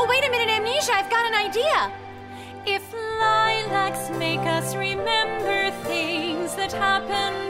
wait a minute, Amnesia, I've got an idea. If lilacs make us remember things that happened